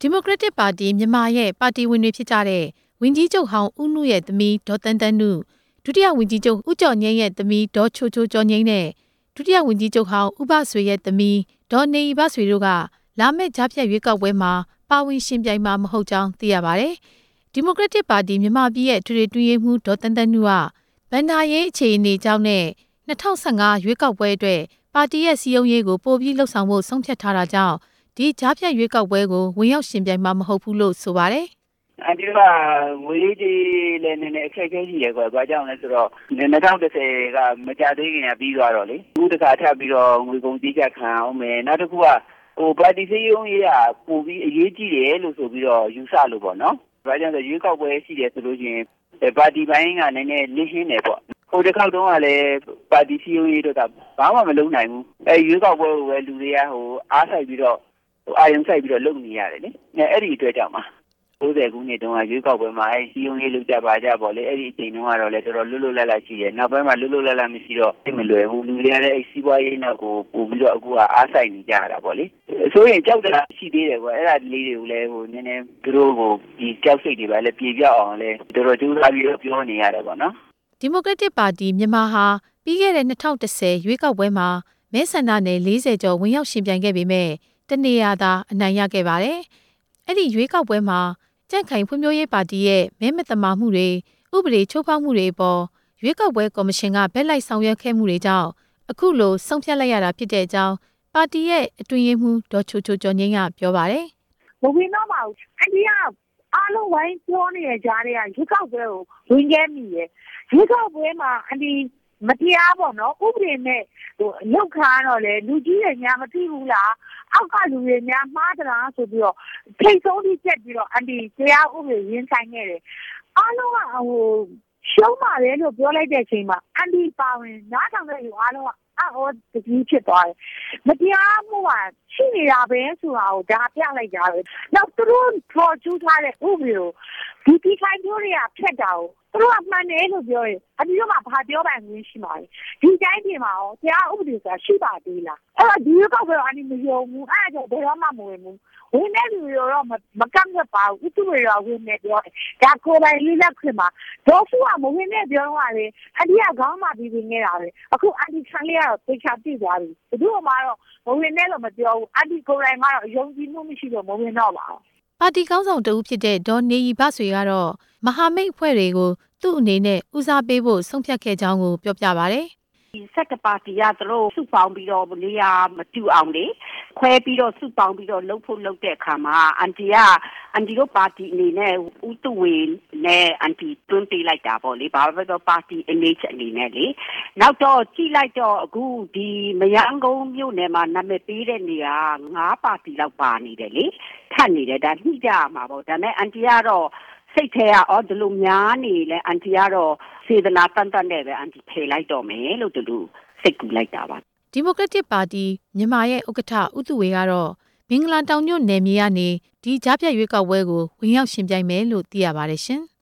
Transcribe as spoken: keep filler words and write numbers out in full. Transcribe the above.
Democratic Party မြန်မာရဲ့ပါတီဝင်တွေဖြစ်ကြတဲ့ဝန်ကြီးချုပ်ဟောင်းဦးနုရဲ့သမီးဒေါ်တန်းတန်းနုဒုတိယဝန်ကြီးချုပ်ဦးကျော်ငြိမ်းရဲ့သမီးဒေါ်ချိုချိုကျော်ငြိမ်းနဲ့ဒုတိယဝန်ကြီးချုပ်ဟောင်းဦးဘဆွေရဲ့သမီးဒေါ်နေရီဘဆွေတို့ကလာမယ့်ကြားဖြတ်ရွေးကောက်ပွဲမှာပါဝင်ရှင်ပြိုင်မှာမဟုတ်ကြောင်းသိရပါတယ်။ Democratic Party မြန်မာပြည်ရဲ့ထွေထွေတွင်းရေးမှူးဒေါ်တန်းတန်းနုကဗန်ဒါရေးအခြေအနေကြောင့်နဲ့၂၀၁၅ရွေးကောက်ပွဲအတွက်ပါတီရဲ့စည်းရုံးရေးကိုပိုပြီးလှုပ်ဆောင်ဖို့ဆုံးဖြတ်ထားတာကြောင့်ဒီကြားဖြတ်ရွေးကောက်ပွဲကိုဝင်ရောက်ရှင်ပြိုင်မှာမဟုတ်ဘူးလို့ဆိုပါတယ်။အန်တီကငွေကြီးလည်းနည်းနည်းအခက်အခဲရှိရကွာ။ဘာကြောင့်လဲဆိုတော့၂၀၁၀ကမကြသေးခင်ကပြီးသွားတော့လေ။အခုတစ်ခါထပ်ပြီးတော့ငွေကုန်ကြေးကျခံအောင်မယ်။နောက်တစ်ခုကဟိုပါတီစည်းရုံးရေးကပိုပြီးအရေးကြီးတယ်လို့ဆိုပြီးတော့ယူဆလို့ပေါ့နော်။ဘာကြောင့်လဲရွေးကောက်ပွဲရှိတယ်ဆိုလို့ရှိရင်ပါတီပိုင်းကနည်းနည်းလင်းရှင်းတယ်ပေါ့။ဟိုတစ်ခေါက်တုန်းကလည်းပါတီစည်းရုံးရေးတို့ကဘာမှမလုပ်နိုင်ဘူး။အဲရွေးကောက်ပွဲကိုပဲလူတွေကဟိုအားဆိုင်ပြီးတော့အာရုံစိုက်ပြီးတော့လုပ်နေရတယ်လေ။အဲအဲ့ဒီအတွက်ကြောင့်ပါ၉၀ခုနှစ်တုန်းကရွေးကောက်ပွဲမှာအဲစီယုံရေးလုပ်ကြပါကြပေါ့လေအဲ့ဒီအချိန်တုန်းကတော့လည်းတော်တော်လွတ်လွတ်လပ်လပ်ရှိတယ်နောက်ပိုင်းမှာလွတ်လွတ်လပ်လပ်မရှိတော့သိမလွယ်ဘူးလူတွေကလည်းအဲစီးပွားရေးနောက်ကိုပို့ပြီးတော့အခုကအားဆိုင်နေကြတာပေါ့လေဆိုရင်ကြောက်တာရှိသေးတယ်ကွာအဲ့ဒါလေးတွေကိုလည်းဟိုနည်းနည်းသူတို့ကိုဒီကြောက်စိတ်တွေပဲလည်းပြေပြောက်အောင်လည်းတော်တော်ကြိုးစားပြီးတော့ပြောနေရတယ်ပေါ့နော် Democratic Party မြန်မာဟာပြီးခဲ့တဲ့၂၀၁၀ရွေးကောက်ပွဲမှာမဲဆန္ဒနယ်၄၀ကျော်ဝင်ရောက်ရှင်ပြိုင်ခဲ့ပေမဲ့တနေရာသာအနိုင်ရခဲ့ပါတယ်အဲ့ဒီရွေးကောက်ပွဲမှာကြန့်ခိုင်ဖွံ့ဖြိုးရေးပါတီရဲ့မဲမတမာမှုတွေဥပဒေချိုးဖောက်မှုတွေအပေါ်ရွေးကောက်ပွဲကော်မရှင်ကဘက်လိုက်ဆောင်ရွက်ခဲ့မှုတွေကြောင့်အခုလိုဆုံးဖြတ်လိုက်ရတာဖြစ်တဲ့အကြောင်းပါတီရဲ့အတွင်းရေးမှူးဒေါ်ချိုချိုကျော်ငြိမ်းကပြောပါတယ်။မဝင်တော့ပါဘူး။အန်တီကအားလုံးဝိုင်းပြောနေတဲ့ကြားတွေကရွေးကောက်ပွဲကိုဝင်ခဲ့မိရဲ့။ရွေးကောက်ပွဲမှာအန်တီမတရားပေါ့နော်ဥပဒေနဲ့ဟိုလောက်ခါတော့လေလူကြီးတွေညာမသိဘူးလားအောက်ကလူတွေညာမှားသလားဆိုပြီးတော့ထိတ်ဆုံးပြီးချက်ပြီးတော့အန်တီတရားဥပဒေရင်းဆိုင်ခဲ့တယ်အားလုံးကဟိုရှုံးပါတယ်လို့ပြောလိုက်တဲ့အချိန်မှာအန်တီပါဝင်နားထောင်တဲ့လူအားလုံးကအော်တကြီးဖြစ်သွားတယ်မတရားမှုကရှိနေတာပဲဆိုတာကိုဒါပြလိုက်ကြတယ်နောက်သူတို့ပေါ်ကျူးထားတဲ့ဥပဒေကိုဒီဒီခိုင်မျိုးတွေကဖျက်တာကိုသူတို့ကမှန်တယ်လို့ပြောရင်အဒီတော့မှဘာပြောပိုင်ခွင့်ရှိမှာလဲဒီတိုင်းပြင်မှာရောတရားဥပဒေဆိုတာရှိပါသေးလားအဲ့တော့ဒီကောက်ကတော့အန်ဒီမယုံဘူးအဲ့ဒါကြောင့်ဘယ်တော့မှမဝင်ဘူးဝင်တဲ့လူတွေတော့မကန့်ကွက်ပါဘူးဥတုတွေတော့ဝင်နေပြောတယ်ဒါကိုယ်ပိုင်လေးလက်ခွင့်မှာဒေါ်ဖူကမဝင်နဲ့ပြောတော့လေအန်ဒီကခေါင်းမှာပြီးပြီးနေတာပဲအခုအန်ဒီခံလေးကတော့သိချပြသွားပြီဘယ်သူမှတော့မဝင်နဲ့လို့မပြောဘူးအန်ဒီကိုယ်တိုင်ကတော့ယုံကြည်မှုမရှိလို့မဝင်တော့ပါဘူးပါတီကောင်းဆောင်တဦးဖြစ်တဲ့ဒေါ်နေရီဘဆွေကတော့မဟာမိတ်အဖွဲ့တွေကိုသူ့အနေနဲ့ဦးစားပေးဖို့ဆုံးဖြတ်ခဲ့ကြောင်းကိုပြောပြပါဗျ။ဒီစက်ပါတီကသူတို့စုပေါင်းပြီးတော့နေရာမတူအောင်လေခွဲပြီးတော့စုပေါင်းပြီးတော့လှုပ်ဖို့လှုပ်တဲ့အခါမှာအန်တီကအန်တီတို့ပါတီအနေနဲ့ဦးတူဝေနဲ့အန်တီတွန်းပေးလိုက်တာပေါ့လေဘာပဲတော့ပါတီအနေချက်အနေနဲ့လေနောက်တော့ကြည့်လိုက်တော့အခုဒီမယန်းကုန်းမြို့နယ်မှာနာမည်ပေးတဲ့နေရာ၅ပါတီလောက်ပါနေတယ်လေထပ်နေတယ်ဒါညှိကြမှာပေါ့ဒါနဲ့အန်တီကတော့စိတ်ထဲကအော်ဒီလိုများနေလဲအန်တီကတော့စေတနာတန်တန်နဲ့ပဲအန်တီဖယ်လိုက်တော့မယ်လို့တူတူစိတ်ကူလိုက်တာပါ Democratic Party မြန်မာရဲ့ဥက္ကဋ္ဌဦးသူဝေကတော့မင်္ဂလာတောင်ညွန့်နယ်မြေကနေဒီကြားဖြတ်ရွေးကောက်ပွဲကိုဝင်ရောက်ရှင်ပြိုင်မယ်လို့သိရပါတယ်ရှင်